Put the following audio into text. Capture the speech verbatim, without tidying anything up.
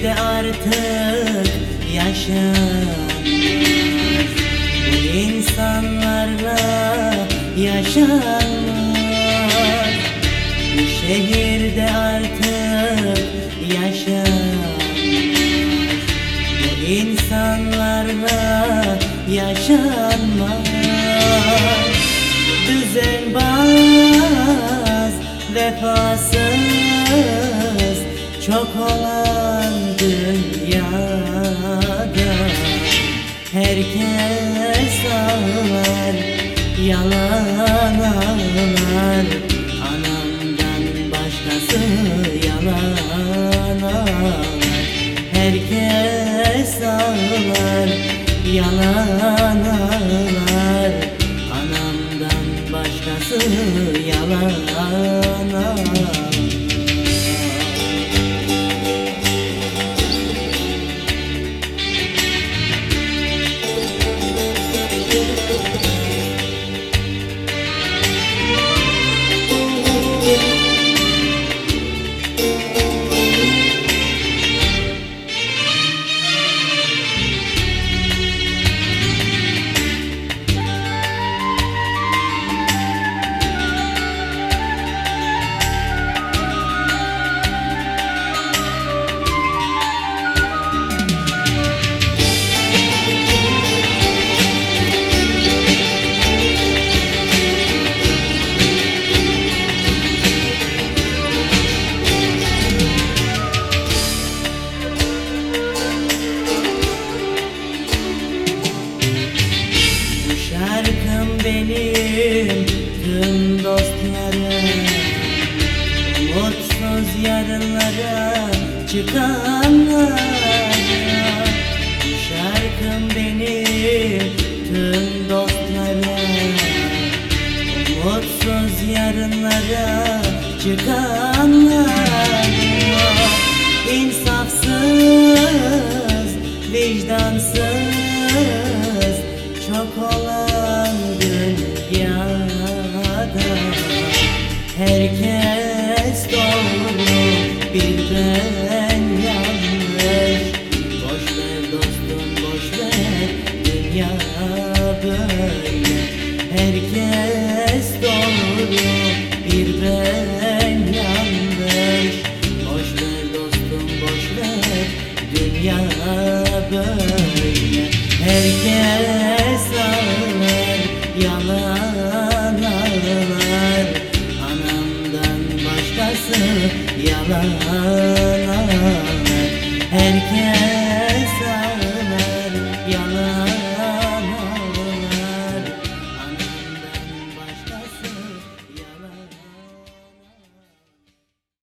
şehirde artık yaşanmaz. Bu insanlarla yaşanmaz. Bu şehirde artık yaşanmaz. Bu insanlarla yaşanmaz. Düzenbaz, vefasız çok olan dünyada herkes ağlar, yalan ağlar. Anamdan başkası yalan ağlar. Herkes ağlar, yalan ağlar. Anamdan başkası yalan ağlar. Şarkım benim tüm dostlarım, mutsuz yarınlara çıkanlara. Şarkım benim tüm dostlarım, mutsuz yarınlara çıkanlara. İnsafsız, vicdansız çok olan dünyada herkes doğru, bir ben yanlış. Boş ver dostum, boş ver, dünya böyle. Herkes doğru, bir ben yanlış. Boş ver dostum, boş ver, dünya böyle. Herkes ağlar, yalan ağlar. Anamdan başkası yalan ağlar. Herkes